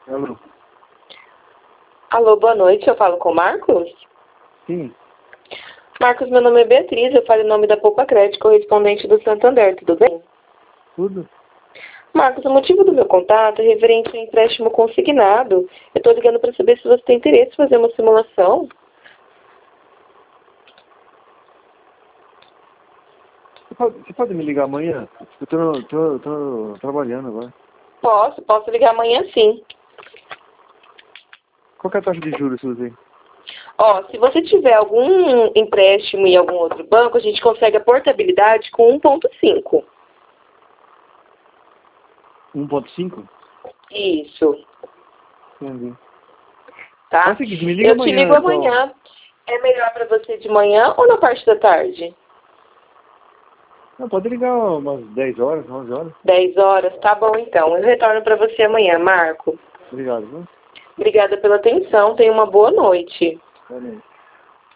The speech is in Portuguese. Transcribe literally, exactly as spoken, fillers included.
Alô? Alô, boa noite, eu falo com o Marcos? Sim. Marcos, meu nome é Beatriz, eu falo em nome da Poupa Crédito, correspondente do Santander, tudo bem? Tudo? Marcos, o motivo do meu contato é referente ao empréstimo consignado. Eu estou ligando para saber se você tem interesse em fazer uma simulação. Você pode, você pode me ligar amanhã? Eu tô, tô, tô trabalhando agora. Posso, posso ligar amanhã sim. Qual que é a taxa de juros que você tem? Ó, se você tiver algum empréstimo em algum outro banco, a gente consegue a portabilidade com um ponto cinco. um ponto cinco? Isso, Entendi. tá? É o seguinte, me liga Eu te amanhã, ligo então. amanhã. É melhor para você de manhã ou na parte da tarde? Não, pode ligar umas dez horas, onze horas. dez horas? Tá bom então. Eu retorno para você amanhã, Marco. Obrigado, viu? Obrigada pela atenção. Tenha uma boa noite. Boa noite.